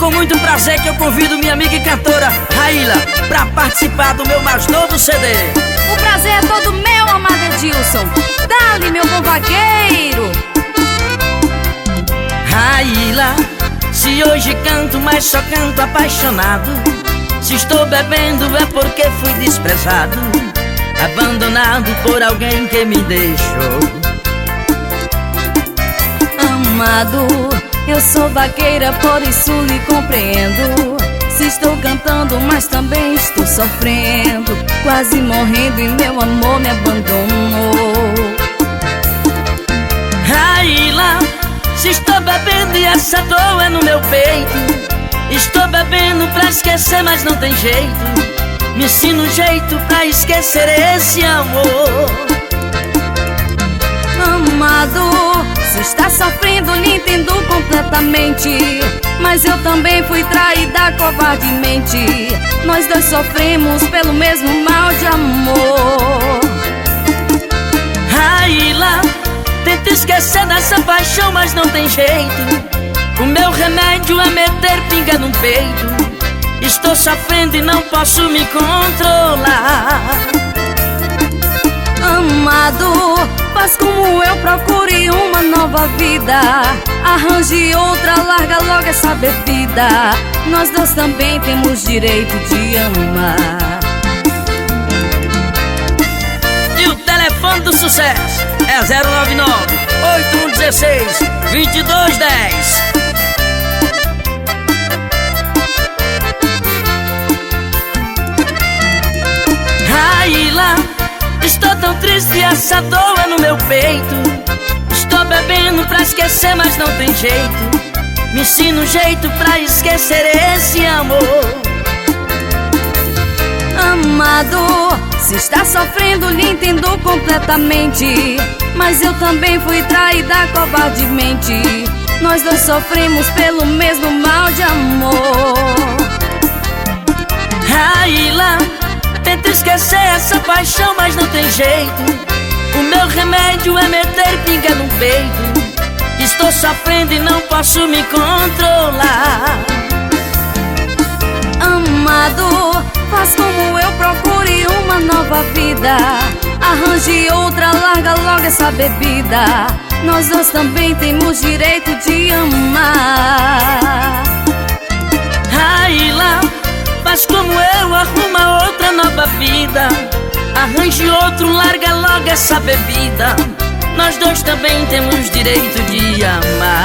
com muito prazer que eu convido minha amiga e cantora Raíla pra participar do meu mais novo CD. O prazer é todo meu, amado Edilson. Dá-lhe, meu bom vaqueiro. Raíla, se hoje canto, mas só canto apaixonado. Se estou bebendo é porque fui desprezado, abandonado por alguém que me deixou. Amado, eu sou vaqueira, por isso lhe compreendo. Se estou cantando, mas também estou sofrendo, quase morrendo e meu amor me abandonou. Raíla, se estou bebendo e essa dor é no meu peito. Estou bebendo pra esquecer, mas não tem jeito. Me ensina um jeito pra esquecer esse amor. Amado, se está sofrendo, lhe entendo completamente, mas eu também fui traída covardemente. Nós dois sofremos pelo mesmo mal de amor. Raíla, tenta esquecer dessa paixão, mas não tem jeito. O meu remédio é meter pinga no peito. Estou sofrendo e não posso me controlar. Amado, faz como eu, procure uma nova vida. Arranje outra, larga logo essa bebida. Nós dois também temos direito de amar. E o telefone do sucesso é 099-8116-2210. Raíla, estou tão triste, essa dor é no meu peito. Estou bebendo pra esquecer, mas não tem jeito. Me ensina um jeito pra esquecer esse amor. Amado, se está sofrendo, lhe entendo completamente, mas eu também fui traída covardemente. Nós dois sofremos pelo mesmo mal de amor. Raíla, tenta esquecer essa paixão, mas não tem jeito. O meu remédio é meter pinga no peito. Estou sofrendo e não posso me controlar. Amado, faz como eu, procure uma nova vida. Arranje outra, larga logo essa bebida. Nós dois também temos direito de amar. Raíla, faz como eu, arruma outra nova vida. Arranje outro, larga logo essa bebida. Nós dois também temos direito de amar.